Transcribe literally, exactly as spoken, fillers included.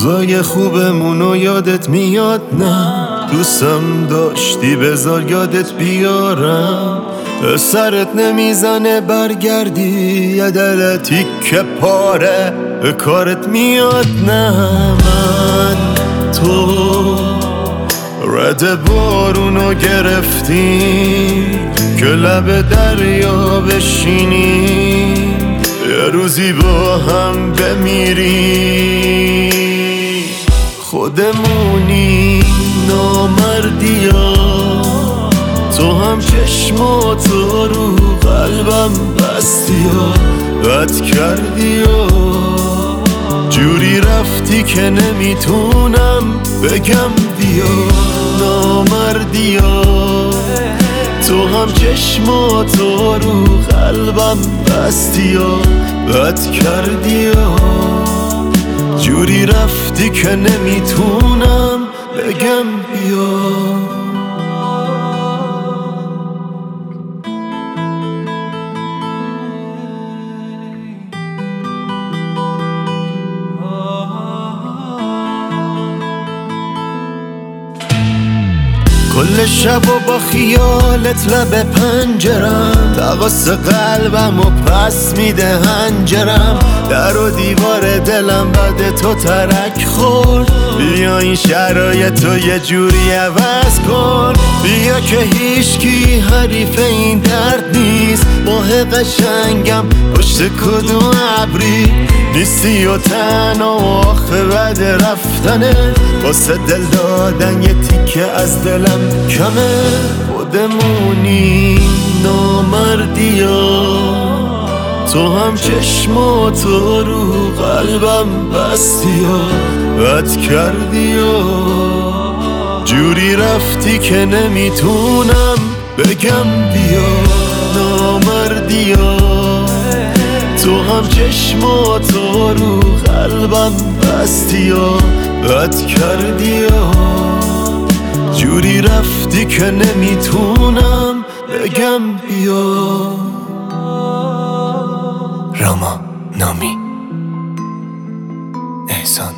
روزای خوبمونو یادت میاد؟ نه دوستم داشتی بذار یادت بیارم. سرت نمیزنه برگردی یه دل تیکه پاره به کارت میاد؟ نه من تو رد بارونو گرفتیم که لب دریا بشینیم یه روزی با هم بمیریم. خودمونی نامردیا، تو هم چشماتو رو قلبم بستیا، بد کردیا، جوری رفتی که نمیتونم بگم بیا. نامردیا، تو هم چشماتو رو قلبم بستیا، بد کردیا، جوری رفتی که نمیتونم بگم بیا. کل شب و با خیالت لب پنجرم، تقاس قلبم و پس میده هنجرم. در و دیوار دلم بعد تو ترک خورد، بیا این شرایطو یه جوری عوض کن. بیا که هیچکی حریف این درد نیست، ماه قشنگم پشت کدوم ابری نیستی و تنها و آخه بعد رفتنه واسه دل دادن یه تیکه از دلم کمه. خودمونی نامردیا، تو هم چشماتو رو قلبم بستیا، بد کردیا، جوری رفتی که نمیتونم بگم بیا. نامردیا، تو هم چشماتو رو قلبم بستیا، بد کردیا، جوری رفتی که نمیتونم بگم بیا. راما نامی احسان